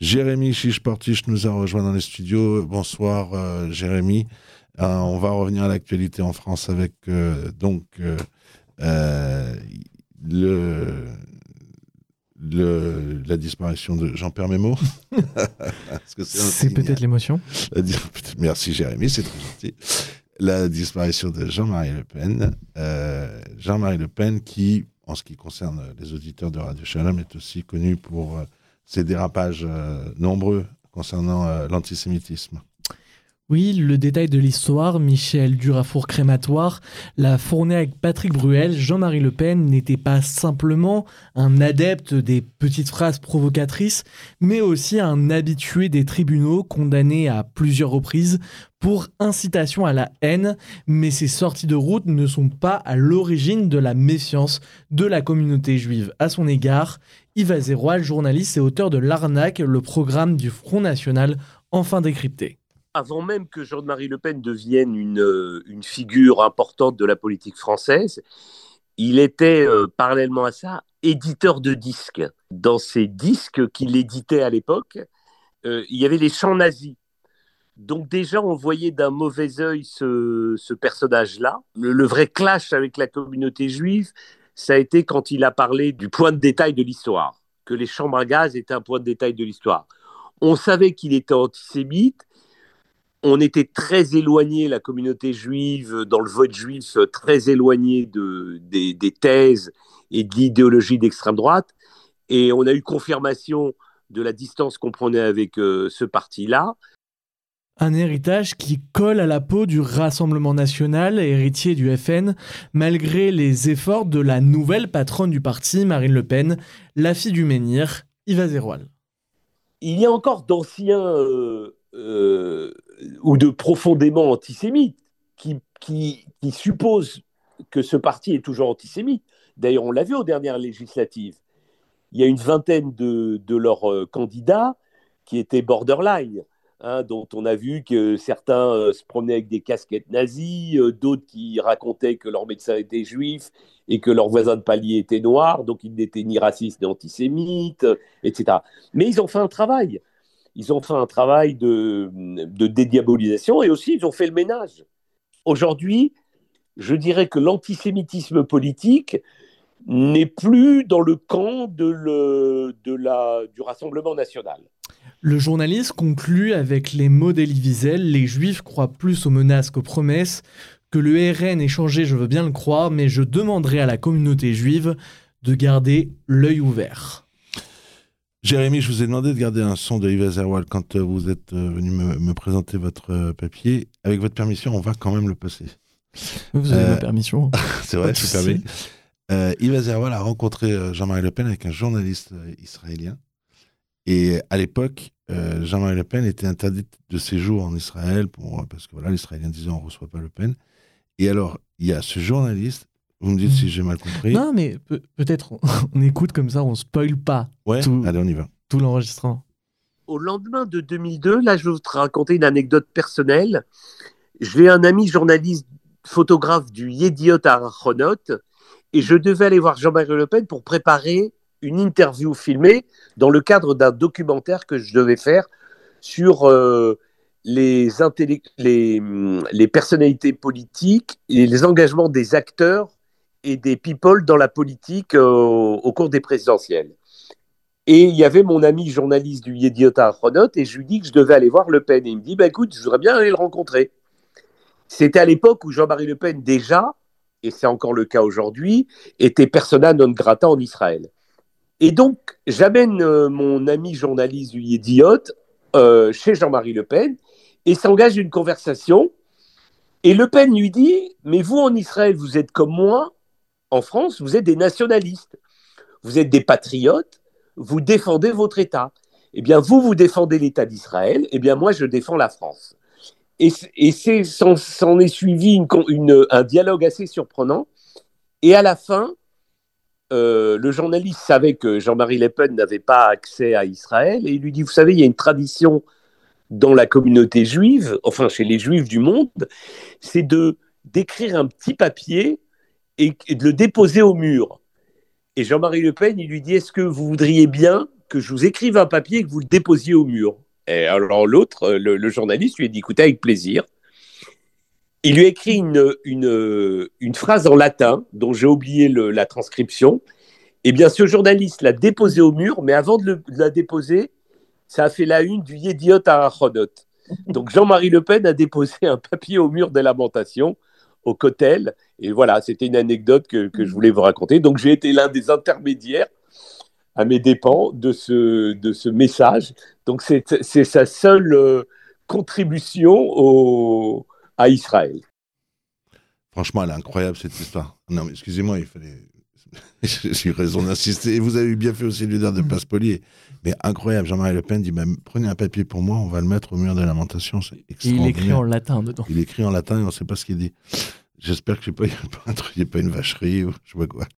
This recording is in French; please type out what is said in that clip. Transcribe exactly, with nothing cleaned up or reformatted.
Jérémy Chiche-Portiche nous a rejoint dans les studios. Bonsoir euh, Jérémy. Euh, on va revenir à l'actualité en France avec euh, donc euh, euh, le, le, la disparition de Jean-Pierre Mémor. c'est c'est peut-être l'émotion. Merci Jérémy, c'est très gentil. La disparition de Jean-Marie Le Pen. Euh, Jean-Marie Le Pen qui, en ce qui concerne les auditeurs de Radio Shalom, est aussi connu pour euh, ses dérapages euh, nombreux concernant euh, l'antisémitisme. Oui, le détail de l'histoire, Michel Durafour crématoire, l'a fourni avec Patrick Bruel. Jean-Marie Le Pen n'était pas simplement un adepte des petites phrases provocatrices, mais aussi un habitué des tribunaux condamné à plusieurs reprises pour incitation à la haine. Mais ces sorties de route ne sont pas à l'origine de la méfiance de la communauté juive à son égard. Yves Azéroal, journaliste et auteur de L'Arnaque, le programme du Front National, enfin décrypté. Avant même que Jean-Marie Le Pen devienne une, une figure importante de la politique française, il était, euh, parallèlement à ça, éditeur de disques. Dans ces disques qu'il éditait à l'époque, euh, il y avait les chants nazis. Donc déjà, on voyait d'un mauvais œil ce, ce personnage-là. Le, le vrai clash avec la communauté juive, ça a été quand il a parlé du point de détail de l'histoire, que les chambres à gaz étaient un point de détail de l'histoire. On savait qu'il était antisémite. On était très éloigné, la communauté juive, dans le vote juif, très éloigné de, des, des thèses et de l'idéologie d'extrême droite. Et on a eu confirmation de la distance qu'on prenait avec euh, ce parti-là. Un héritage qui colle à la peau du Rassemblement national, héritier du F N, malgré les efforts de la nouvelle patronne du parti, Marine Le Pen, la fille du menhir, Yves Azéroal. Il y a encore d'anciens... Euh, euh, ou de profondément antisémites qui, qui, qui supposent que ce parti est toujours antisémite. D'ailleurs, on l'a vu aux dernières législatives. Il y a une vingtaine de, de leurs euh, candidats qui étaient borderline, hein, dont on a vu que certains euh, se promenaient avec des casquettes nazies, euh, d'autres qui racontaient que leur médecin était juif et que leur voisin de palier était noir, donc ils n'étaient ni racistes ni antisémites, euh, et cetera. Mais ils ont fait un travail. Ils ont fait un travail de, de dédiabolisation et aussi ils ont fait le ménage. Aujourd'hui, je dirais que l'antisémitisme politique n'est plus dans le camp de le, de la, du Rassemblement national. Le journaliste conclut avec les mots d'Elie Wiesel: les Juifs croient plus aux menaces qu'aux promesses. Que le R N ait changé, je veux bien le croire, mais je demanderai à la communauté juive de garder l'œil ouvert. Jérémy, je vous ai demandé de garder un son de Yves Azéroal quand vous êtes venu me, me présenter votre papier. Avec votre permission, on va quand même le passer. Vous avez euh, ma permission. C'est vrai, je suis permis. Euh, Yves Azéroal a rencontré Jean-Marie Le Pen avec un journaliste israélien. Et à l'époque, euh, Jean-Marie Le Pen était interdit de séjour en Israël pour, parce que voilà, les Israéliens disaient on ne reçoit pas Le Pen. Et alors, il y a ce journaliste. Vous me dites mmh. si j'ai mal compris. Non, mais pe- peut-être on, on écoute comme ça, on ne spoil pas. Ouais, tout, allez, on y va. Tout l'enregistrement. Au lendemain de deux mille deux, là, je vais te raconter une anecdote personnelle. J'ai un ami journaliste, photographe du Yediot Ahronot, et je devais aller voir Jean-Marie Le Pen pour préparer une interview filmée dans le cadre d'un documentaire que je devais faire sur euh, les, intellect- les, les personnalités politiques et les engagements des acteurs et des people dans la politique euh, au cours des présidentielles. Et il y avait mon ami journaliste du Yediot Ahronot et je lui dis que je devais aller voir Le Pen. Et il me dit, bah, écoute, je voudrais bien aller le rencontrer. C'était à l'époque où Jean-Marie Le Pen déjà, et c'est encore le cas aujourd'hui, était persona non grata en Israël. Et donc, j'amène euh, mon ami journaliste du Yediot euh, chez Jean-Marie Le Pen et s'engage une conversation. Et Le Pen lui dit, mais vous en Israël, vous êtes comme moi, en France, vous êtes des nationalistes, vous êtes des patriotes, vous défendez votre État. Eh bien, vous, vous défendez l'État d'Israël, eh bien, moi, je défends la France. Et, et c'est, s'en, s'en est suivi une, une, un dialogue assez surprenant. Et à la fin, euh, le journaliste savait que Jean-Marie Le Pen n'avait pas accès à Israël, et il lui dit, vous savez, il y a une tradition dans la communauté juive, enfin, chez les juifs du monde, c'est de, d'écrire un petit papier et, et de le déposer au mur. Et Jean-Marie Le Pen, il lui dit, est-ce que vous voudriez bien que je vous écrive un papier et que vous le déposiez au mur. Et alors l'autre, le, le journaliste, lui a dit, écoutez, avec plaisir. Il lui a écrit une, une, une phrase en latin, dont j'ai oublié le, la transcription. Et bien, ce journaliste l'a déposée au mur, mais avant de, le, de la déposer, ça a fait la une du Yediot Ahronot. Donc Jean-Marie Le Pen a déposé un papier au mur des lamentations, au Kotel. Et voilà, c'était une anecdote que, que je voulais vous raconter. Donc j'ai été l'un des intermédiaires à mes dépens de ce, de ce message. Donc c'est, c'est sa seule euh, contribution au, à Israël. Franchement, elle est incroyable cette histoire. Non, mais excusez-moi, il fallait... J'ai eu raison d'insister. Et vous avez bien fait aussi de lui dire de ne pas se polier. Mais incroyable, Jean-Marie Le Pen dit bah, prenez un papier pour moi, on va le mettre au mur des lamentations. C'est extraordinaire. Et il écrit en latin dedans. Il écrit en latin et on ne sait pas ce qu'il dit. J'espère qu'il n'y a, a pas une vacherie ou je sais pas quoi.